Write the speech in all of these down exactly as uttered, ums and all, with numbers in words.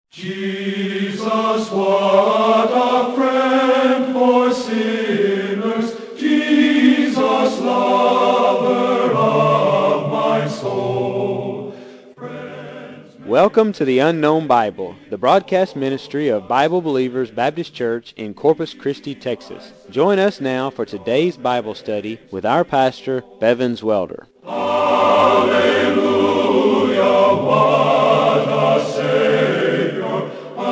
Jesus, what a friend for sinners, Jesus, lover of my soul. Friends, Welcome to the Unknown Bible, the broadcast ministry of Bible Believers Baptist Church in Corpus Christi, Texas. Join us now for today's Bible study with our pastor, Bevins Welder. Hallelujah, what a Savior.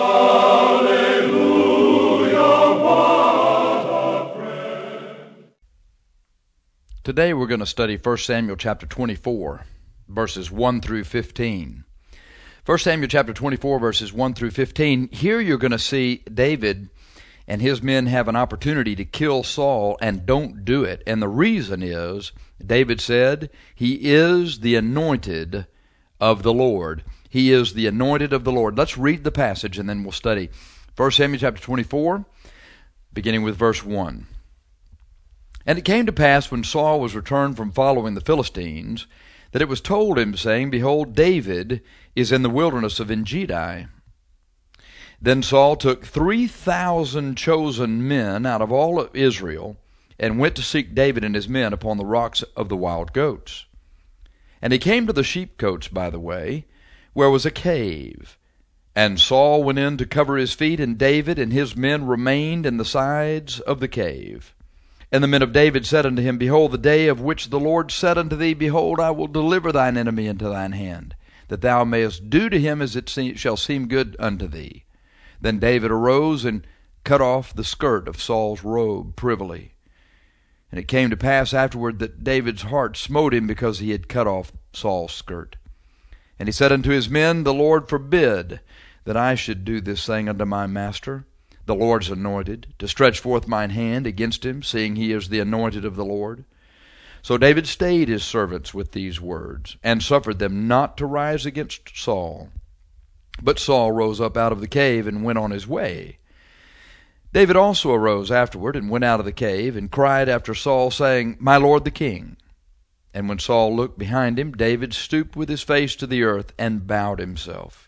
Hallelujah, what a friend. Today we're going to study First Samuel chapter twenty-four, verses one through fifteen. First Samuel chapter twenty-four, verses one through fifteen. Here you're going to see David and his men have an opportunity to kill Saul and don't do it. And the reason is, David said, he is the anointed of the Lord. He is the anointed of the Lord. Let's read the passage and then we'll study. First Samuel chapter twenty-four, beginning with verse one. And it came to pass when Saul was returned from following the Philistines, that it was told him, saying, Behold, David is in the wilderness of Engedi. Then Saul took three thousand chosen men out of all of Israel, and went to seek David and his men upon the rocks of the wild goats. And he came to the sheepcotes by the way, where was a cave. And Saul went in to cover his feet, and David and his men remained in the sides of the cave. And the men of David said unto him, Behold, the day of which the Lord said unto thee, Behold, I will deliver thine enemy into thine hand, that thou mayest do to him as it se- shall seem good unto thee. Then David arose and cut off the skirt of Saul's robe privily. And it came to pass afterward that David's heart smote him because he had cut off Saul's skirt. And he said unto his men, The Lord forbid that I should do this thing unto my master, the Lord's anointed, to stretch forth mine hand against him, seeing he is the anointed of the Lord. So David stayed his servants with these words, and suffered them not to rise against Saul. But Saul rose up out of the cave and went on his way. David also arose afterward and went out of the cave, and cried after Saul, saying, My lord the king. And when Saul looked behind him, David stooped with his face to the earth, and bowed himself.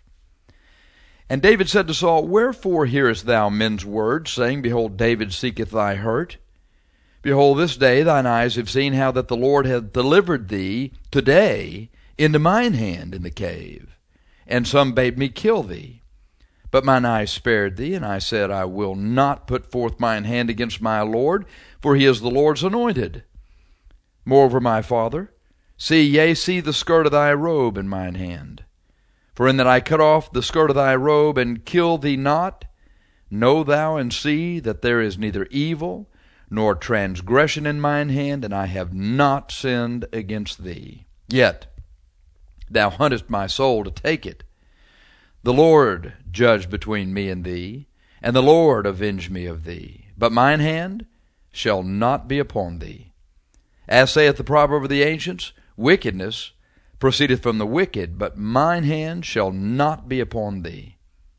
And David said to Saul, Wherefore hearest thou men's words, saying, Behold, David seeketh thy hurt? Behold, this day thine eyes have seen how that the Lord hath delivered thee today into mine hand in the cave. And some bade me kill thee. But mine eyes spared thee, and I said, I will not put forth mine hand against my Lord, for he is the Lord's anointed. Moreover, my father, see, yea, see the skirt of thy robe in mine hand. For in that I cut off the skirt of thy robe, and kill thee not, know thou and see that there is neither evil nor transgression in mine hand, and I have not sinned against thee. Yet thou huntest my soul to take it. The Lord judge between me and thee, and the Lord avenge me of thee. But mine hand shall not be upon thee. As saith the proverb of the ancients, wickedness proceedeth from the wicked, but mine hand shall not be upon thee.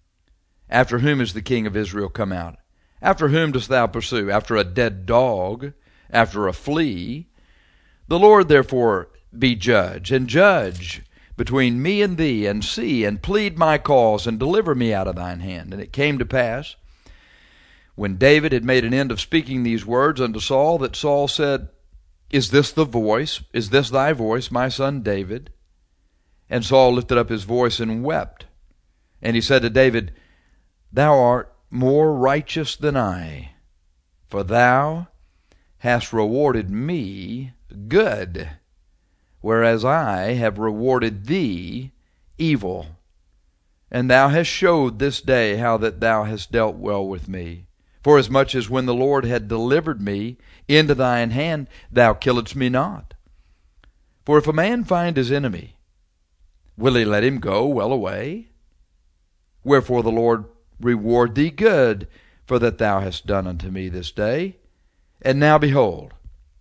After whom is the king of Israel come out? After whom dost thou pursue? After a dead dog? After a flea? The Lord therefore be judge, and judge between me and thee, and see, and plead my cause, and deliver me out of thine hand. And it came to pass, when David had made an end of speaking these words unto Saul, that Saul said, Is this the voice? Is this thy voice, my son David? And Saul lifted up his voice and wept. And he said to David, Thou art more righteous than I, for thou hast rewarded me good, whereas I have rewarded thee evil. And thou hast showed this day how that thou hast dealt well with me. Forasmuch as when the Lord had delivered me into thine hand, thou killedst me not. For if a man find his enemy, will he let him go well away? Wherefore the Lord reward thee good, for that thou hast done unto me this day. And now behold,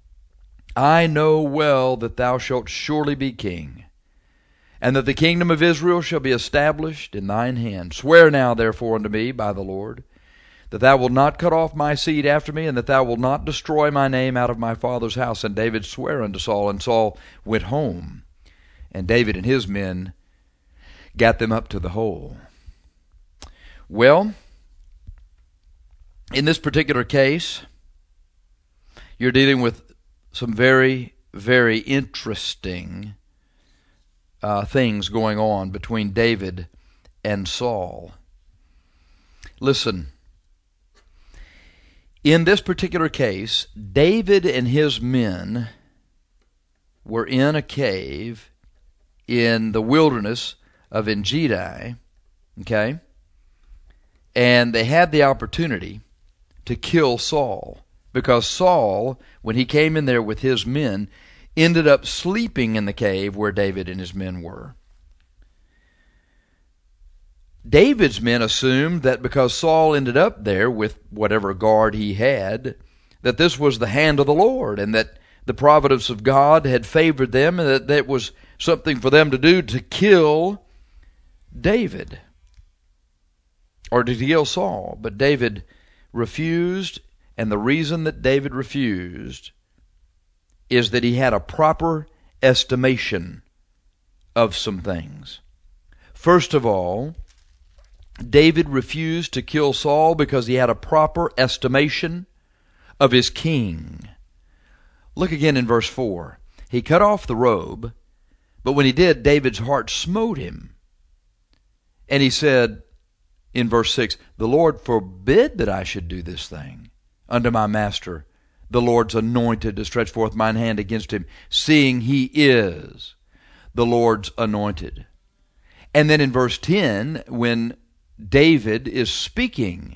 I know well that thou shalt surely be king, and that the kingdom of Israel shall be established in thine hand. Swear now therefore unto me by the Lord, that thou wilt not cut off my seed after me, and that thou wilt not destroy my name out of my father's house. And David sware unto Saul, and Saul went home, and David and his men gat them up to the hole. Well, in this particular case, you're dealing with some very, very interesting uh, things going on between David and Saul. Listen, in this particular case, David and his men were in a cave in the wilderness of En-gedi, okay? And they had the opportunity to kill Saul, because Saul, when he came in there with his men, ended up sleeping in the cave where David and his men were. David's men assumed that because Saul ended up there with whatever guard he had, that this was the hand of the Lord, and that the providence of God had favored them, and that that was something for them to do to kill David, or to kill Saul. But David refused, and the reason that David refused is that he had a proper estimation of some things. First of all, David refused to kill Saul because he had a proper estimation of his king. Look again in verse four. He cut off the robe, but when he did, David's heart smote him. And he said in verse six, "The Lord forbid that I should do this thing unto my master, the Lord's anointed, to stretch forth mine hand against him, seeing he is the Lord's anointed." And then in verse ten, when David is speaking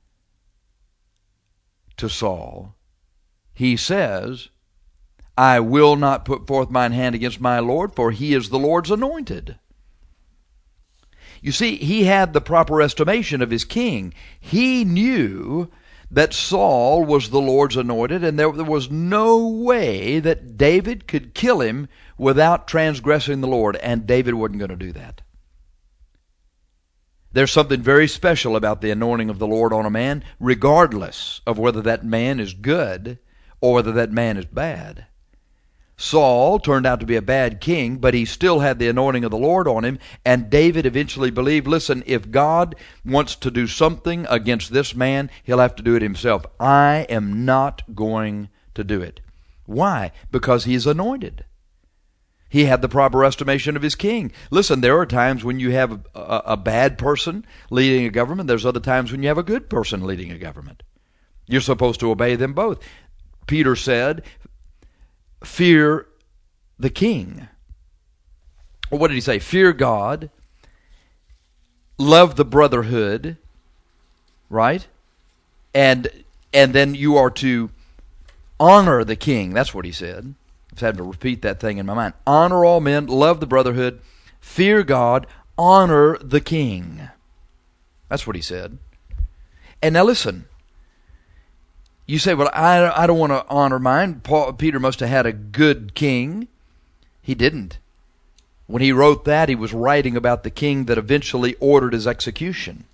to Saul, he says, "I will not put forth mine hand against my Lord, for he is the Lord's anointed." You see, he had the proper estimation of his king. He knew that Saul was the Lord's anointed, and there, there was no way that David could kill him without transgressing the Lord, and David wasn't going to do that. There's something very special about the anointing of the Lord on a man, regardless of whether that man is good or whether that man is bad. Saul turned out to be a bad king, but he still had the anointing of the Lord on him, and David eventually believed, listen, if God wants to do something against this man, he'll have to do it himself. I am not going to do it. Why? Because he's anointed. He had the proper estimation of his king. Listen, there are times when you have a, a, a bad person leading a government. There's other times when you have a good person leading a government. You're supposed to obey them both. Peter said, fear the king. Or what did he say? Fear God, love the brotherhood, right? And and then you are to honor the king. That's what he said. I've had to repeat that thing in my mind. Honor all men, love the brotherhood, fear God, honor the king. That's what he said. And now listen. You say, well, I, I don't want to honor mine. Paul, Peter must have had a good king. He didn't. When he wrote that, he was writing about the king that eventually ordered his execution.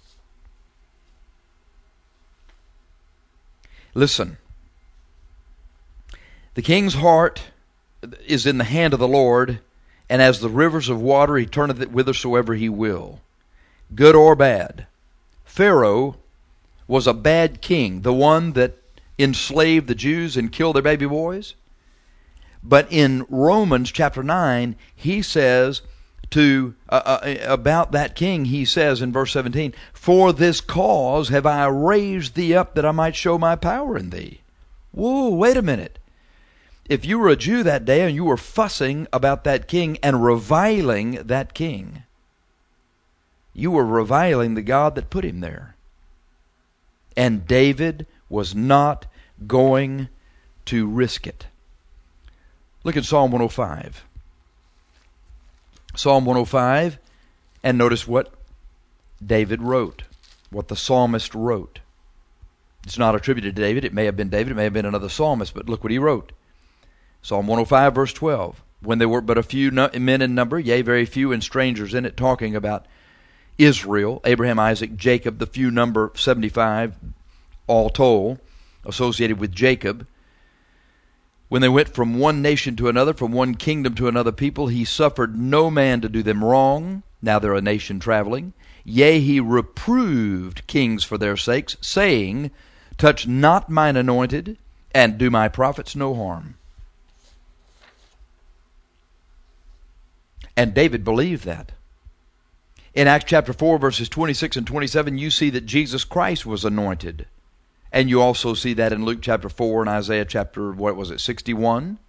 Listen. The king's heart is in the hand of the Lord, and as the rivers of water, he turneth it whithersoever he will, good or bad. Pharaoh was a bad king, the one that enslaved the Jews and killed their baby boys. But in Romans chapter nine, he says to uh, uh, about that king, he says in verse seventeen, "For this cause have I raised thee up, that I might show my power in thee." Whoa, wait a minute. If you were a Jew that day and you were fussing about that king and reviling that king, you were reviling the God that put him there. And David was not going to risk it. Look at Psalm one oh five. Psalm one oh five, and notice what David wrote, what the psalmist wrote. It's not attributed to David. It may have been David. It may have been another psalmist, but look what he wrote. Psalm one oh five, verse twelve. When there were but a few men in number, yea, very few, and strangers in it, talking about Israel, Abraham, Isaac, Jacob, the few number seventy-five, all told, associated with Jacob. When they went from one nation to another, from one kingdom to another people, he suffered no man to do them wrong. Now they're a nation traveling. Yea, he reproved kings for their sakes, saying, touch not mine anointed, and do my prophets no harm. And David believed that. In Acts chapter four, verses twenty-six and twenty-seven, you see that Jesus Christ was anointed. And you also see that in Luke chapter four and Isaiah chapter, what was it, sixty-one?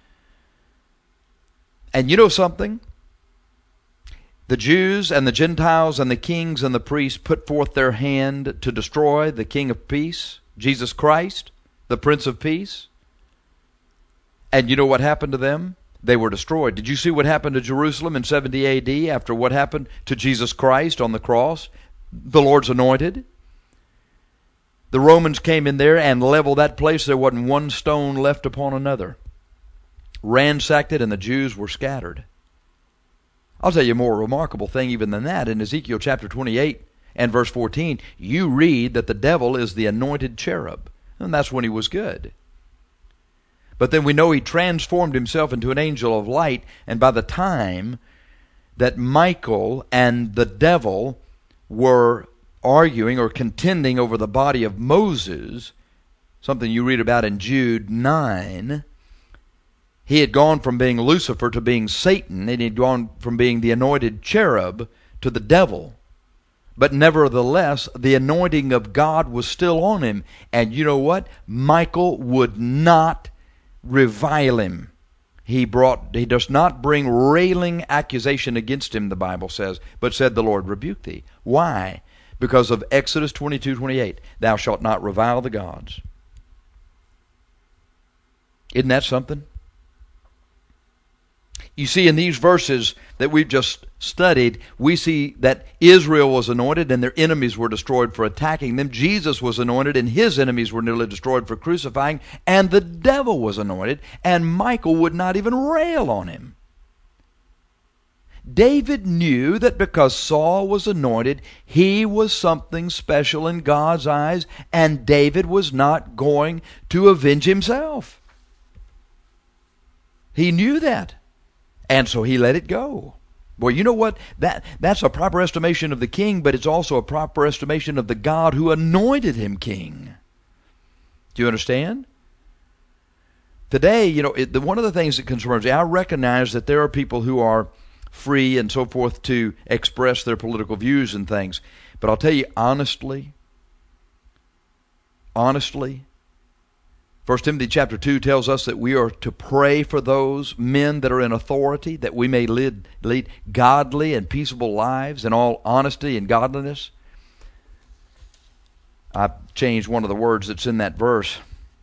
And you know something? The Jews and the Gentiles and the kings and the priests put forth their hand to destroy the King of Peace, Jesus Christ, the Prince of Peace. And you know what happened to them? They were destroyed. Did you see what happened to Jerusalem in seventy A D after what happened to Jesus Christ on the cross, the Lord's anointed? The Romans came in there and leveled that place. There wasn't one stone left upon another. Ransacked it, and the Jews were scattered. I'll tell you a more remarkable thing even than that. In Ezekiel chapter twenty-eight and verse fourteen, you read that the devil is the anointed cherub. And that's when he was good. But then we know he transformed himself into an angel of light, and by the time that Michael and the devil were arguing or contending over the body of Moses, something you read about in Jude nine, he had gone from being Lucifer to being Satan, and he had gone from being the anointed cherub to the devil. But nevertheless, the anointing of God was still on him. And you know what? Michael would not revile him. He brought, he does not bring railing accusation against him, the Bible says, but said, the Lord rebuke thee. Why? Because of Exodus twenty-two twenty-eight. Thou shalt not revile the gods. Isn't that something? You see, in these verses that we've just studied, we see that Israel was anointed and their enemies were destroyed for attacking them. Jesus was anointed and his enemies were nearly destroyed for crucifying. And the devil was anointed, and Michael would not even rail on him. David knew that because Saul was anointed, he was something special in God's eyes, and David was not going to avenge himself. He knew that. And so he let it go. Boy, you know what? That that's a proper estimation of the king, but it's also a proper estimation of the God who anointed him king. Do you understand? Today, you know, it, the, one of the things that concerns me, I recognize that there are people who are free and so forth to express their political views and things. But I'll tell you honestly, honestly, First Timothy chapter two tells us that we are to pray for those men that are in authority, that we may lead, lead godly and peaceable lives in all honesty and godliness. I changed one of the words that's in that verse.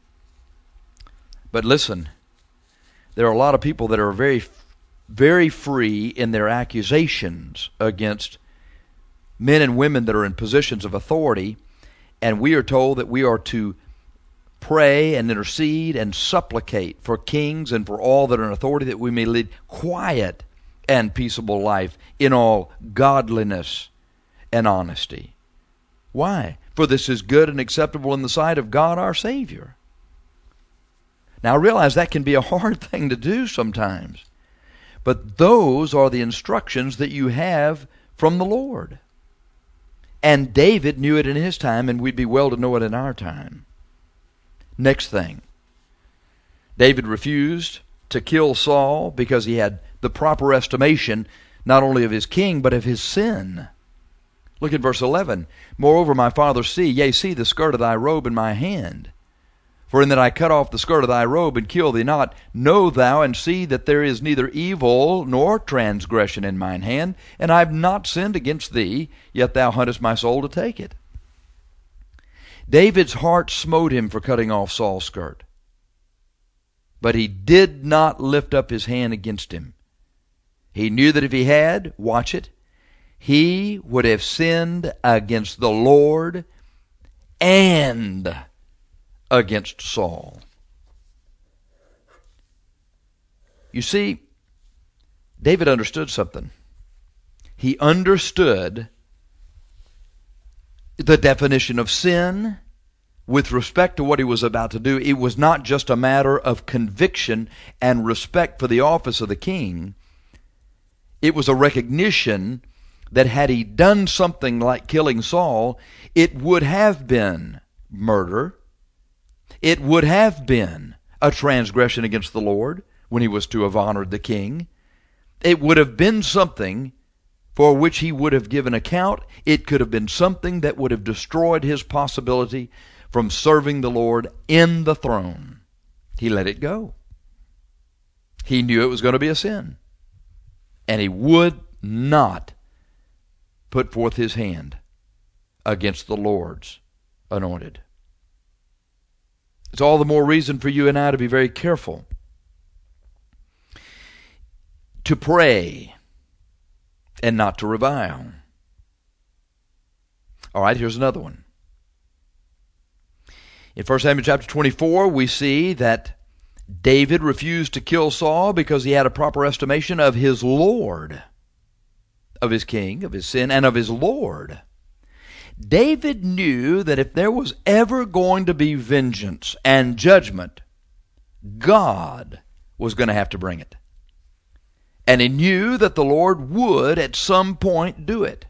But listen, there are a lot of people that are very, very free in their accusations against men and women that are in positions of authority, and we are told that we are to pray and intercede and supplicate for kings and for all that are in authority, that we may lead quiet and peaceable life in all godliness and honesty. Why? For this is good and acceptable in the sight of God our Savior. Now I realize that can be a hard thing to do sometimes, but those are the instructions that you have from the Lord. And David knew it in his time, and we'd be well to know it in our time. Next thing, David refused to kill Saul because he had the proper estimation not only of his king but of his sin. Look at verse eleven. Moreover, my father, see, yea, see the skirt of thy robe in my hand. For in that I cut off the skirt of thy robe and kill thee not, know thou and see that there is neither evil nor transgression in mine hand, and I have not sinned against thee, yet thou huntest my soul to take it. David's heart smote him for cutting off Saul's skirt. But he did not lift up his hand against him. He knew that if he had, watch it, he would have sinned against the Lord and against Saul. You see, David understood something. He understood the definition of sin with respect to what he was about to do. It was not just a matter of conviction and respect for the office of the king. It was a recognition that had he done something like killing Saul, it would have been murder. It would have been a transgression against the Lord when he was to have honored the king. It would have been something for which he would have given account. It could have been something that would have destroyed his possibility from serving the Lord in the throne. He let it go. He knew it was going to be a sin. And he would not put forth his hand against the Lord's anointed. It's all the more reason for you and I to be very careful, to pray and not to revile. All right, here's another one. In First Samuel chapter twenty-four, we see that David refused to kill Saul because he had a proper estimation of his Lord, of his king, of his sin, and of his Lord. David knew that if there was ever going to be vengeance and judgment, God was going to have to bring it. And he knew that the Lord would at some point do it.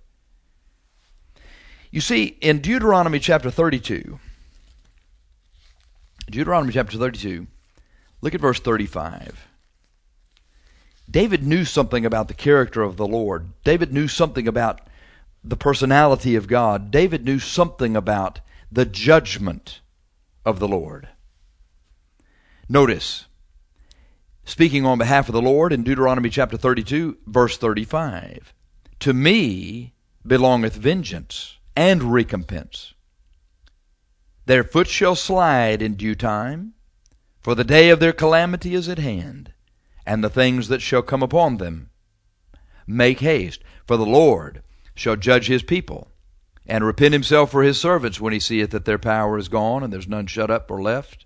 You see, in Deuteronomy chapter thirty-two, Deuteronomy chapter thirty-two, look at verse thirty-five. David knew something about the character of the Lord. David knew something about the personality of God. David knew something about the judgment of the Lord. Notice, speaking on behalf of the Lord in Deuteronomy chapter thirty-two, verse thirty-five, to me belongeth vengeance and recompense. Their foot shall slide in due time, for the day of their calamity is at hand, and the things that shall come upon them. Make haste, for the Lord shall judge his people, and repent himself for his servants when he seeth that their power is gone, and there's none shut up or left.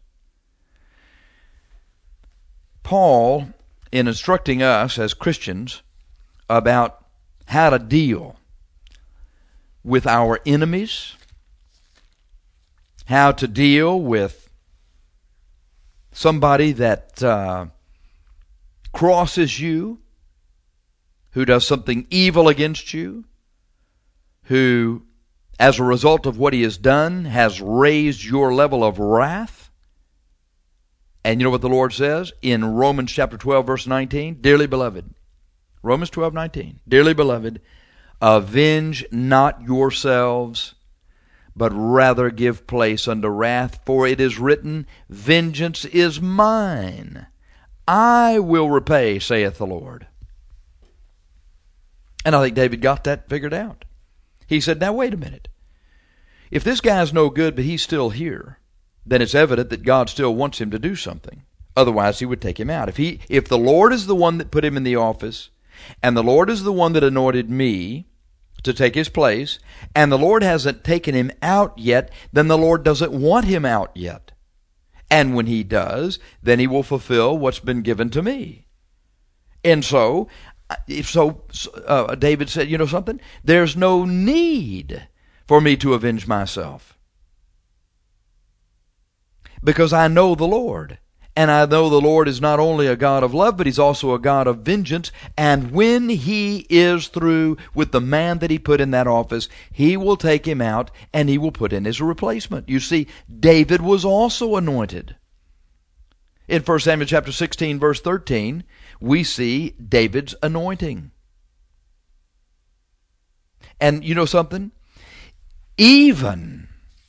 Paul, in instructing us as Christians about how to deal with our enemies, how to deal with somebody that uh, crosses you, who does something evil against you, who, as a result of what he has done, has raised your level of wrath. And you know what the Lord says in Romans chapter twelve, verse nineteen? Dearly beloved, Romans twelve, nineteen. Dearly beloved, avenge not yourselves, but rather give place unto wrath, for it is written, vengeance is mine. I will repay, saith the Lord. And I think David got that figured out. He said, now wait a minute. If this guy's no good, but he's still here, then it's evident that God still wants him to do something. Otherwise, he would take him out. If he, if the Lord is the one that put him in the office, and the Lord is the one that anointed me to take his place, and the Lord hasn't taken him out yet, then the Lord doesn't want him out yet. And when he does, then he will fulfill what's been given to me. And so, if so, uh, David said, you know something? There's no need for me to avenge myself, because I know the Lord. And I know the Lord is not only a God of love, but he's also a God of vengeance. And when he is through with the man that he put in that office, he will take him out and he will put in his replacement. You see, David was also anointed. In First Samuel chapter sixteen, verse thirteen, we see David's anointing. And you know something? Even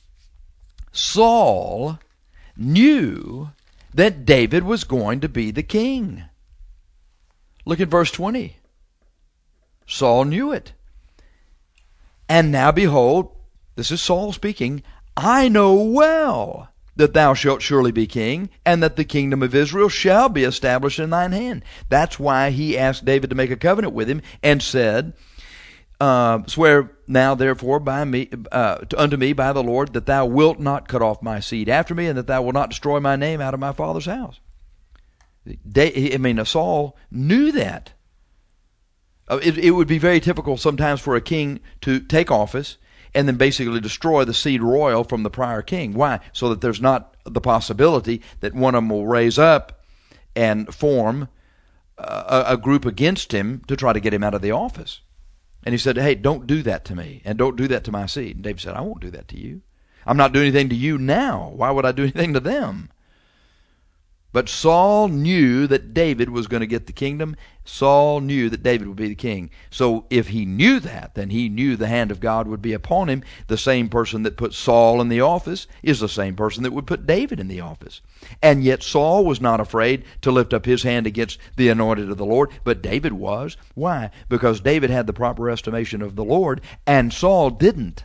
Saul knew that David was going to be the king. Look at verse twenty. Saul knew it. And now behold, this is Saul speaking, I know well that thou shalt surely be king, and that the kingdom of Israel shall be established in thine hand. That's why he asked David to make a covenant with him and said, Uh, swear now therefore by me uh, unto me by the Lord that thou wilt not cut off my seed after me, and that thou wilt not destroy my name out of my father's house. They, I mean, Saul knew that. Uh, it, it would be very typical sometimes for a king to take office and then basically destroy the seed royal from the prior king. Why? So that there's not the possibility that one of them will raise up and form uh, a, a group against him to try to get him out of the office. And he said, hey, don't do that to me, and don't do that to my seed. And David said, I won't do that to you. I'm not doing anything to you now. Why would I do anything to them? But Saul knew that David was going to get the kingdom. Saul knew that David would be the king. So if he knew that, then he knew the hand of God would be upon him. The same person that put Saul in the office is the same person that would put David in the office. And yet Saul was not afraid to lift up his hand against the anointed of the Lord, but David was. Why? Because David had the proper estimation of the Lord, and Saul didn't.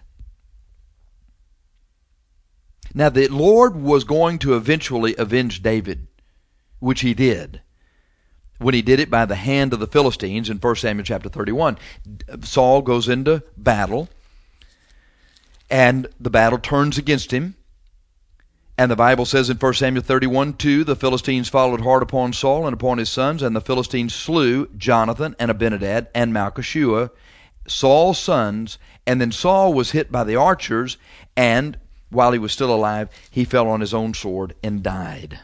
Now the Lord was going to eventually avenge David, which he did, when he did it by the hand of the Philistines in First Samuel chapter thirty-one. Saul goes into battle, and the battle turns against him. And the Bible says in First Samuel thirty-one two, the Philistines followed hard upon Saul and upon his sons, and the Philistines slew Jonathan and Abinadab and Malchishua, Saul's sons. And then Saul was hit by the archers, and while he was still alive, he fell on his own sword and died.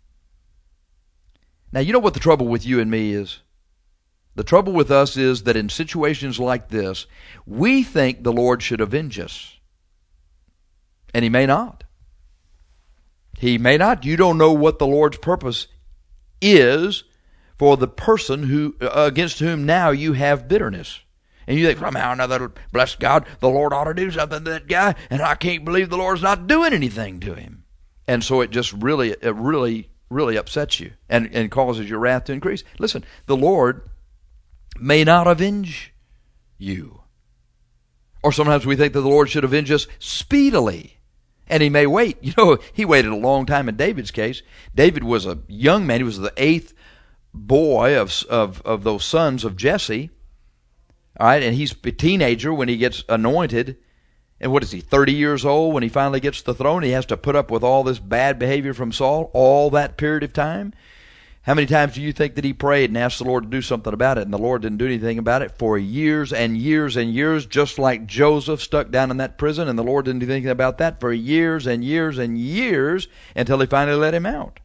Now, you know what the trouble with you and me is? The trouble with us is that in situations like this, we think the Lord should avenge us. And he may not. He may not. You don't know what the Lord's purpose is for the person who uh, against whom now you have bitterness. And you think, somehow or another, bless God, the Lord ought to do something to that guy, and I can't believe the Lord's not doing anything to him. And so it just really, it really... really upsets you and, and causes your wrath to increase. Listen, the Lord may not avenge you. Or sometimes we think that the Lord should avenge us speedily. And he may wait. You know, he waited a long time in David's case. David was a young man. He was the eighth boy of, of, of those sons of Jesse. All right, and he's a teenager when he gets anointed. And what is he, thirty years old when he finally gets the throne? He has to put up with all this bad behavior from Saul all that period of time. How many times do you think that he prayed and asked the Lord to do something about it, and the Lord didn't do anything about it for years and years and years, just like Joseph stuck down in that prison, and the Lord didn't do anything about that for years and years and years until he finally let him out?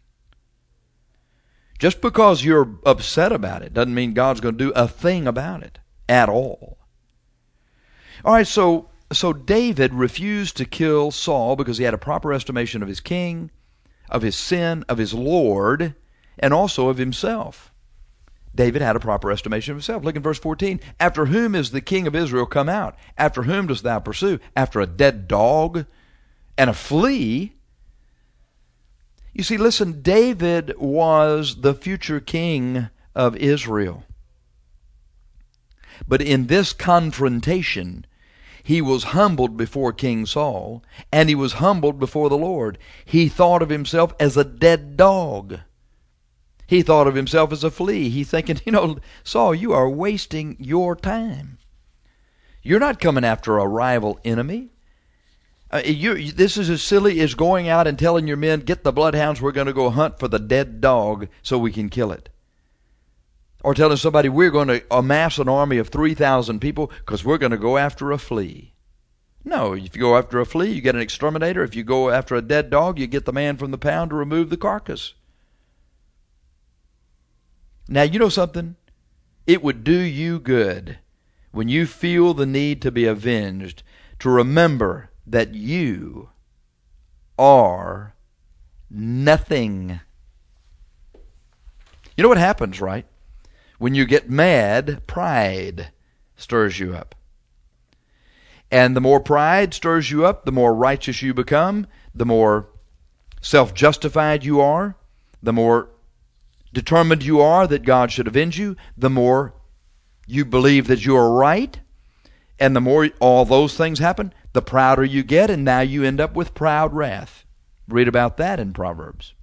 Just because you're upset about it doesn't mean God's going to do a thing about it at all. All right, so... So David refused to kill Saul because he had a proper estimation of his king, of his sin, of his Lord, and also of himself. David had a proper estimation of himself. Look in verse fourteen. After whom is the king of Israel come out? After whom dost thou pursue? After a dead dog and a flea? You see, listen, David was the future king of Israel. But in this confrontation, he was humbled before King Saul, and he was humbled before the Lord. He thought of himself as a dead dog. He thought of himself as a flea. He's thinking, you know, Saul, you are wasting your time. You're not coming after a rival enemy. Uh, you, this is as silly as going out and telling your men, get the bloodhounds, we're going to go hunt for the dead dog so we can kill it. Or telling somebody, we're going to amass an army of three thousand people because we're going to go after a flea. No, if you go after a flea, you get an exterminator. If you go after a dead dog, you get the man from the pound to remove the carcass. Now, you know something? It would do you good when you feel the need to be avenged to remember that you are nothing. You know what happens, right? When you get mad, pride stirs you up. And the more pride stirs you up, the more righteous you become, the more self-justified you are, the more determined you are that God should avenge you, the more you believe that you are right, and the more all those things happen, the prouder you get, and now you end up with proud wrath. Read about that in Proverbs.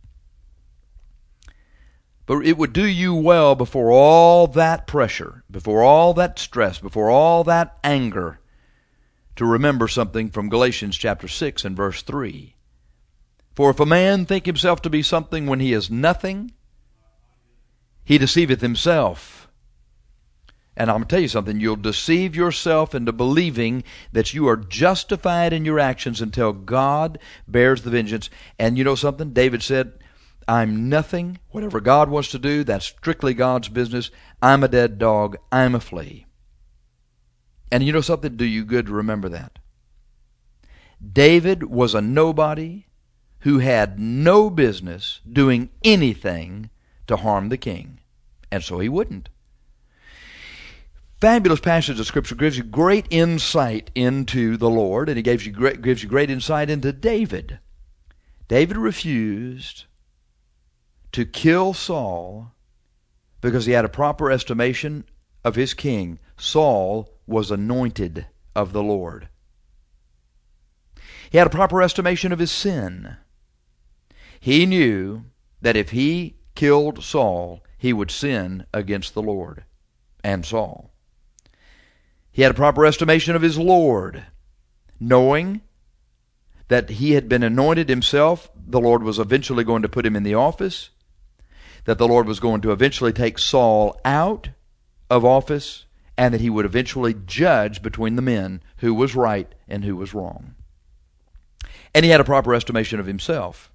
But it would do you well before all that pressure, before all that stress, before all that anger, to remember something from Galatians chapter six and verse three. For if a man think himself to be something when he is nothing, he deceiveth himself. And I'm going to tell you something, you'll deceive yourself into believing that you are justified in your actions until God bears the vengeance. And you know something? David said, I'm nothing. Whatever God wants to do, that's strictly God's business. I'm a dead dog. I'm a flea. And you know something? Do you good to remember that. David was a nobody who had no business doing anything to harm the king. And so he wouldn't. Fabulous passage of Scripture gives you great insight into the Lord, and it gives you great, gives you great insight into David. David refused to kill Saul because he had a proper estimation of his king. Saul was anointed of the Lord. He had a proper estimation of his sin. He knew that if he killed Saul, he would sin against the Lord and Saul. He had a proper estimation of his Lord, knowing that he had been anointed himself. The Lord was eventually going to put him in the office, that the Lord was going to eventually take Saul out of office, and that he would eventually judge between the men who was right and who was wrong. And he had a proper estimation of himself.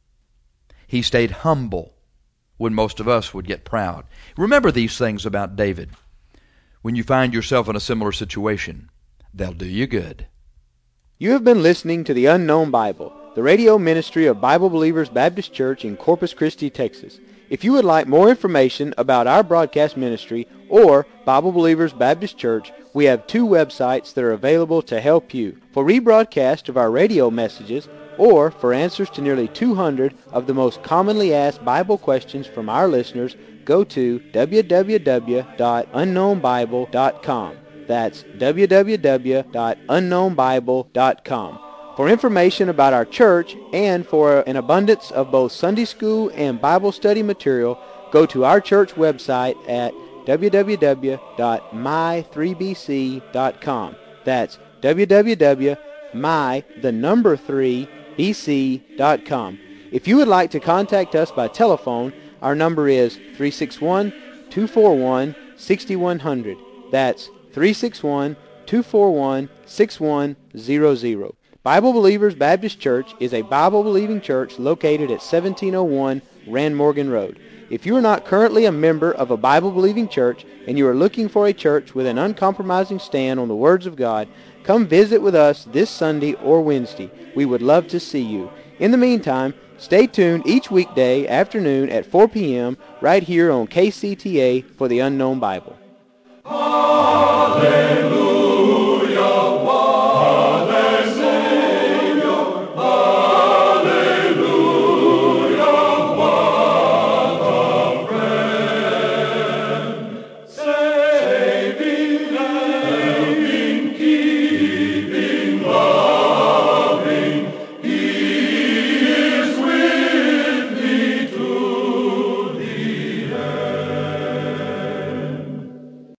He stayed humble when most of us would get proud. Remember these things about David. When you find yourself in a similar situation, they'll do you good. You have been listening to The Unknown Bible, the radio ministry of Bible Believers Baptist Church in Corpus Christi, Texas. If you would like more information about our broadcast ministry or Bible Believers Baptist Church, we have two websites that are available to help you. For rebroadcast of our radio messages, or for answers to nearly two hundred of the most commonly asked Bible questions from our listeners, go to w w w dot unknown bible dot com. That's w w w dot unknown bible dot com. For information about our church and for an abundance of both Sunday school and Bible study material, go to our church website at w w w dot my three b c dot com. That's w w w dot my, the number three, b c dot com. If you would like to contact us by telephone, our number is three six one, two four one, six one zero zero. That's three six one, two four one, six one zero zero. Bible Believers Baptist Church is a Bible-believing church located at seventeen oh one Rand Morgan Road. If you are not currently a member of a Bible-believing church and you are looking for a church with an uncompromising stand on the words of God, come visit with us this Sunday or Wednesday. We would love to see you. In the meantime, stay tuned each weekday afternoon at four p.m. right here on K C T A for the Unknown Bible. Hallelujah.